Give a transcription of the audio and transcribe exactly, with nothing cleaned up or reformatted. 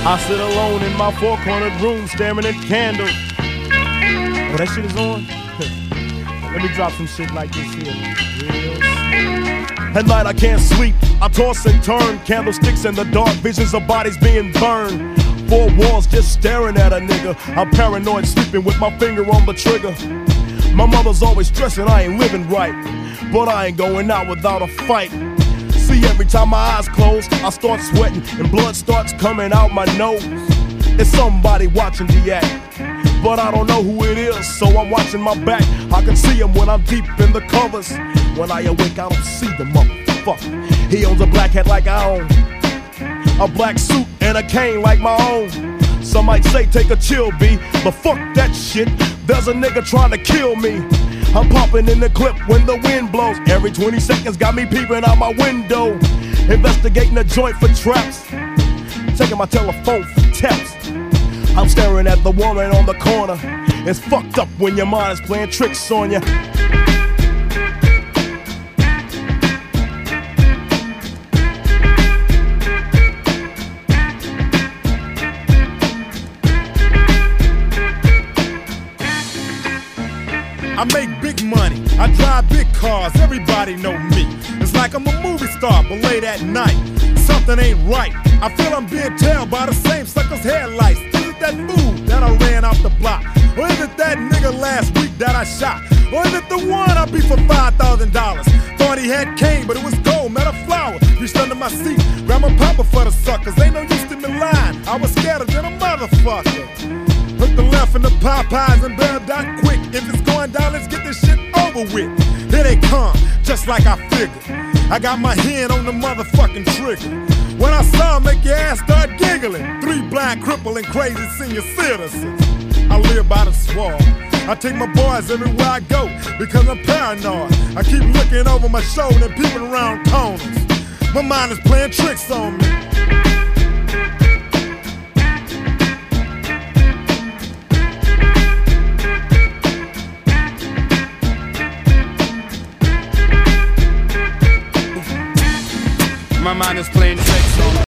I sit alone in my four-cornered room staring at candles. Oh, that shit is on? Let me drop some shit like this here. Real. At night I can't sleep, I toss and turn. Candlesticks in the dark, visions of bodies being burned. Four walls just staring at a nigga. I'm paranoid, sleeping with my finger on the trigger. My mother's always stressing I ain't living right, but I ain't going out without a fight. See, every time my eyes close, I start sweating and blood starts coming out my nose. It's somebody watching the act, but I don't know who it is, so I'm watching my back. I can see him when I'm deep in the covers. When I awake, I don't see the motherfucker. He owns a black hat like I own, a black suit and a cane like my own. Some might say take a chill, B, but fuck that shit. There's a nigga trying to kill me. I'm popping in the clip when the wind blows. Every twenty seconds got me peeping out my window, investigating a joint for traps, taking my telephone for taps. I'm staring at the woman on the corner. It's fucked up when your mind is playing tricks on you. I make big money, I drive big cars, everybody know me. It's like I'm a movie star, but late at night, something ain't right. I feel I'm being tailed by the same sucker's headlights. Is it that fool that I ran off the block? Or is it that nigga last week that I shot? Or is it the one I beat for five thousand dollars? Thought he had cane, but it was gold, met a flower. Reached under my seat, grabbed my popper for the suckers. Ain't no use to me lying, I was scared than a motherfucker. Hook the left in the Popeyes and bail down quick. If it's going down, let's get this shit over with. Here they come, just like I figured. I got my hand on the motherfucking trigger. When I saw him, make your ass start giggling. Three blind, crippling, crazy senior citizens. I live by the swamp. I take my boys everywhere I go because I'm paranoid. I keep looking over my shoulder and peeping around corners. My mind is playing tricks on me. My mind is playing tricks.